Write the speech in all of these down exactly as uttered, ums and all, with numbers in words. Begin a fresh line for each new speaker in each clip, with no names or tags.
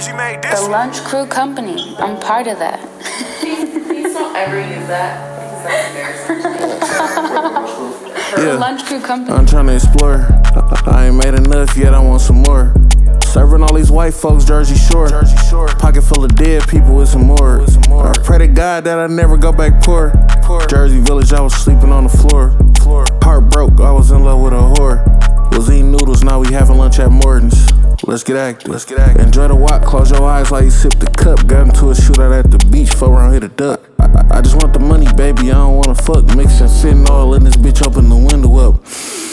Breezy made this.
The Lunch Crew Company. I'm part of that.
Please, please don't ever use that. Because that's embarrassing.
The
Yeah.
Lunch Crew Company.
I'm tryna explore. I, I ain't made enough yet, I want some more. Serving all these white folks, Jersey Shore. Jersey Shore. Pocket full of dead people with some more. With some more. I pray to God that I never go back poor. poor. Jersey Village, I was sleeping on the floor. floor. Heart broke, I was in love with a whore. Was eating noodles, now we having lunch at Morton's. Let's get active. Let's get active. Enjoy the walk, close your eyes while you sip the cup. Got into a shootout at the beach, fuck around, hit a duck. I, I, I just want the money, baby, I don't wanna fuck. Mixing fentanyl, letting this bitch open the window up.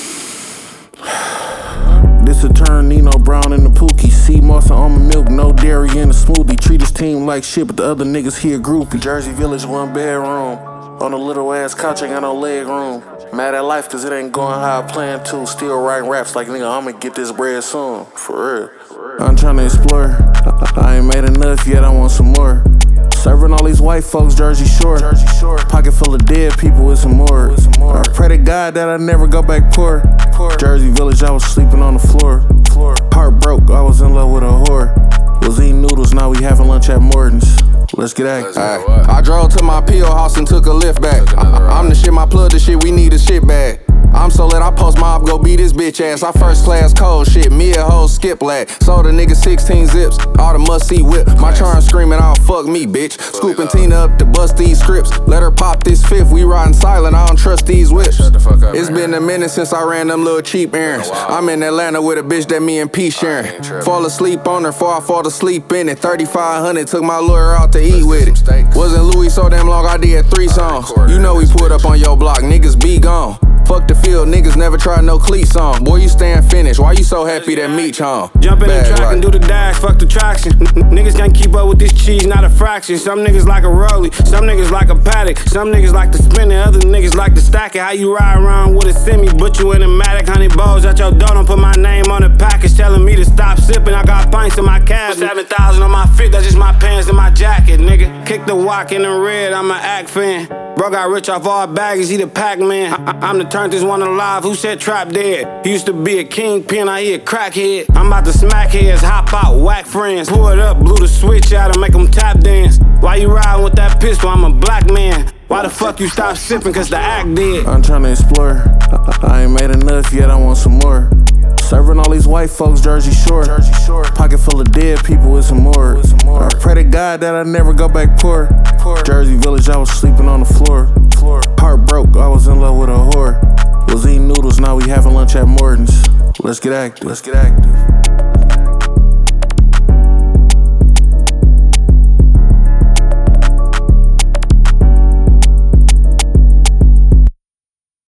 This a turn, Nino Brown in the Pookie. Sea moss and almond milk, no dairy in the smoothie. Treat his team like shit, but the other niggas here groupie. Jersey Village, one bedroom. On a little ass couch, ain't got no leg room. Mad at life cause it ain't going how I planned to. Still writing raps like nigga, I'ma get this bread soon. For real. I'm tryna explore. I, I ain't made enough yet, I want some more. Serving all these white folks, Jersey Shore. Jersey Shore. Pocket full of dead people with some more. With some more. I pray to God that I never go back poor. poor. Jersey Village, I was sleeping on the floor. floor. Heart broke, I was in love with a whore. Was eating noodles, now we having lunch at Morton's. Let's get active.
Ay, I drove to my P O house and took a lift back. I, I'm the shit, my plug the shit, we need a shit bag. I'm so lit, I post mob, go beat this bitch ass. I first class cold shit, me a hoe skip lag. Sold a nigga sixteen zips, all the must-see whip. My charm screaming, oh fuck me, bitch. Scooping Tina up to bust these scripts. Let her pop this fifth, we riding silent, I don't trust these whips.
Shut the fuck up,
It's
man.
been a minute since I ran them little cheap errands. I'm in Atlanta with a bitch that me and P sharing. Fall asleep on her, before I fall asleep in it. thirty-five hundred, took my lawyer out to eat with it. Wasn't Louis so damn long, I did three songs. You know we put up on your block, niggas be gone. Fuck the field, niggas never tried no cleats on. Boy, you staying finished, why you so happy that Meech home?
Jump in the
Bad
track
life.
and do the dash, fuck the traction. N- niggas can't keep up with this cheese, not a fraction. Some niggas like a rollie, some niggas like a paddock. Some niggas like to spin it, other niggas like to stack it. How you ride around with a semi, but you in a Matic. Honey balls at your door, don't put my name on the package. Telling me to stop sipping, I got pints in my cabinet. Seven thousand on my feet, that's just my pants and my jacket, nigga. Kick the walk in the red, I'm an act fan. Bro got rich off all baggies, he the Pac-Man. I- I- I'm the turnest one alive, who said trap dead? He used to be a kingpin, I hear a crackhead. I'm about to smack heads, hop out, whack friends. Pull it up, blew the switch out and make them tap dance. Why you riding with that pistol? I'm a black man. Why the fuck you stop sipping? Cause the act dead.
I'm tryna explore. I, I ain't made enough yet, I want some more. Serving all these white folks, Jersey Shore. Jersey Shore. Pocket full of dead people with some more. With some more. I pray to God that I never go back poor. poor. Jersey Village, I was sleeping on the floor. floor. Heart broke, I was in love with a whore. Was eating noodles, now we having lunch at Morton's. Let's get active. Let's get active.